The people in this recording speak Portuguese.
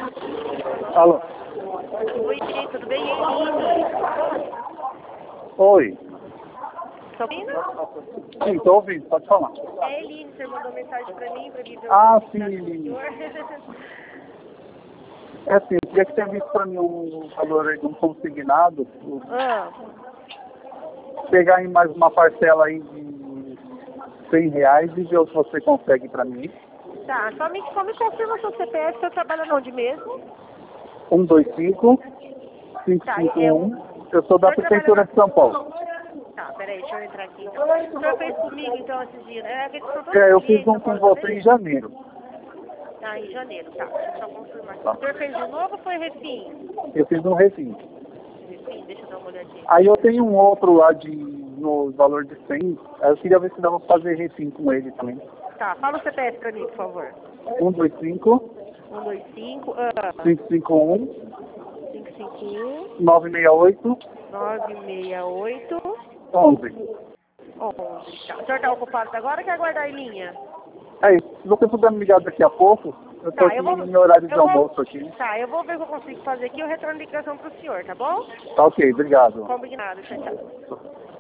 Alô? Oi, tudo bem? E aí, Eline? Oi. Tá ouvindo? Sim, tô ouvindo, pode falar. É, Eline, você mandou mensagem pra mim ver o Ah, que sim, tá com o Eline. senhor. É assim, eu queria que você visse para mim um valor aí de um consignado, Ah, pegar em mais uma parcela aí de R$ 100 e ver o que você consegue para mim. tá, só me confirma seu CPF, você trabalha onde mesmo? 125 Tá, é um... 551. Eu sou O da senhor trabalha Prefeitura na... de São Paulo. Tá, peraí, deixa eu entrar aqui então. O senhor fez comigo então esses dias, né? Porque são todos É, os eu fiz clientes, um eu com posso você em saber? janeiro. Ah, em janeiro, tá. Deixa eu só confirmar aqui. Tá. O senhor fez de novo ou foi refim? Eu fiz um refim. Refim, deixa eu dar uma olhadinha Aí aqui. eu tenho um outro lá no valor de 100. Aí eu queria ver se dava pra fazer refim com ele também. Tá, fala o CPF pra mim, por favor. 125 125, 551 551 968 968 11. 11. Tá. O senhor tá ocupado agora ou quer aguardar em linha? É isso. Se você puder me ligar daqui a pouco, eu tô Tá, aqui no meu horário de almoço aqui. Tá, eu vou ver o que eu consigo fazer aqui e eu retorno a ligação pro senhor, tá bom? Tá ok, obrigado. Combinado, tchau, tchau.